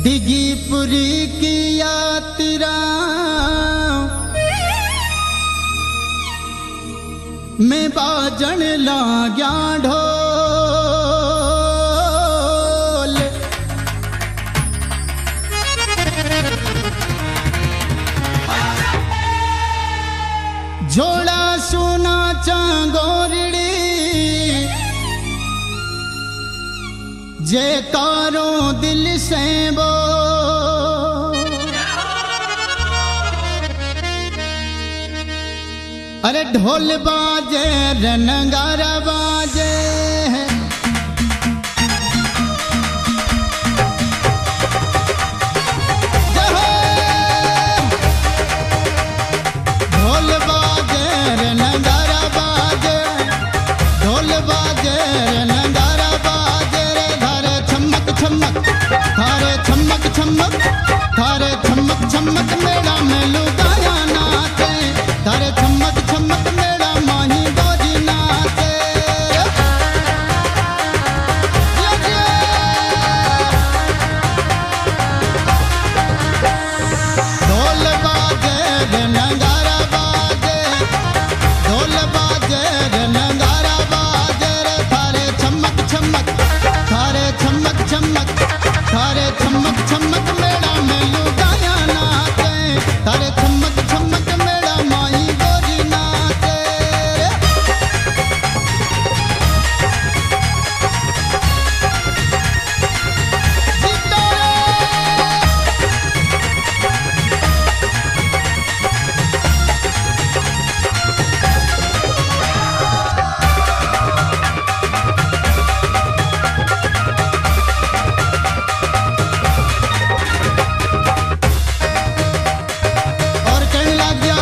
डिगीपुरी की यात्रा में बाजन लाग्या ढोल। झोला सोना चांगोरड़ी जयकारों दिल से वो अरे ढोल बाजे नगारा बाजे ढोल बाजे नगारा बाजे ढोल बाजे नगारा बाजे रे धारे छमक छमक थारे छमक छमक थारे छमक छमक मेला में लुगाया नाचे थारे छमक छमक मेला माही गोजी नाचे। ढोल बाजे रे नगारा बाजे ढोल बाजे रे नगारा बाजे रे थारे छमक छमक थारे छमक छमक थारे छमक छमक मेला में लुगाया नाचे थारे छमक छमक मेला माही गोरी नाचे। और कहने लग गया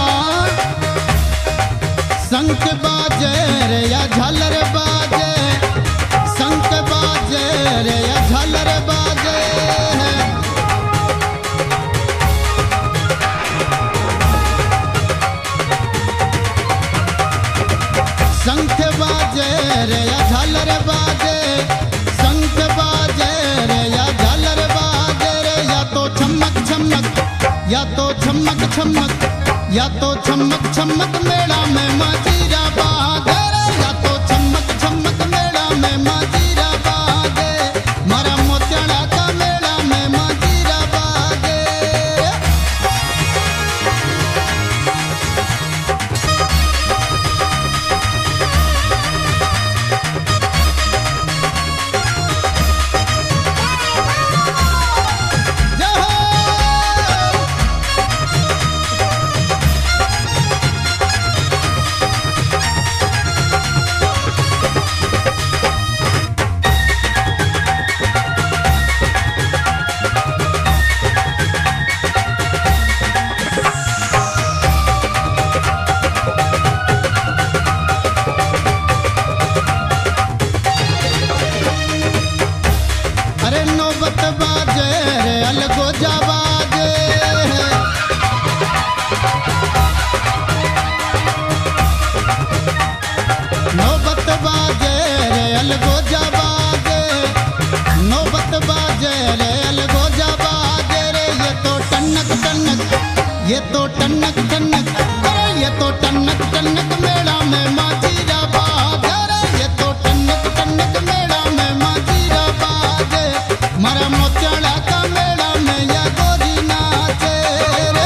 शंख बाजे रे या झालर बाजे शंख बाजे रे या झालर बाजे शंख बाजे रे या झालर बाजे शंख बाजे रे या झालर बाजे रे या तो छमक छमक या तो छमक छमक या तो छमक छमक मेला में माजीरा बाजे रे या तो छमक छमक मेला में माजीरा बाजे मारा मोतियाड़ा का मेला में माजीरा बाजे। अरे नौबत बाजे रे अलगोजा बाजे नौबत बाजे रे अलगोजा बाजे नौबत बाजे रे अलगोजा बाजे रे ये तो टनक टनक ये तो टनक टनक अरे ये तो टनक टनक मेला में माजीरा बाजे रे ये तो टनक टनक मेला में माजीरा बाजे मारा मोतियाड़ा का मेला में या गोरी नाचे रे।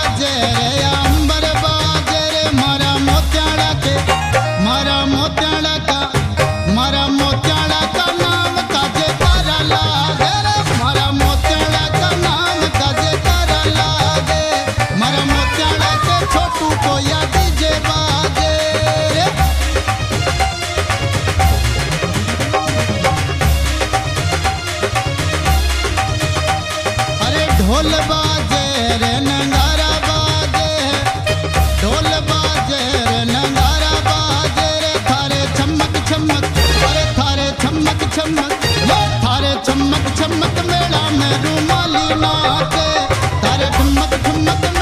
बाजे रे अंबर बाजे रे मारा मोत्याड़ा के मारा मोत्याड़ा का नाम काजे तारा लागे रे मारा मोत्याड़ा का नाम काजे तारा लागे मारा मोत्याड़ा के छोटू को या डीजे बाजे रे अरे ढोल बाजे रे नगारा बाजे ढोल बाजे रे नगारा बाजे रे थारे चमक चमक अरे थारे चमक चमक थारे चमक चमक मेला में रूमाली नाचे थारे ठुमक ठुमक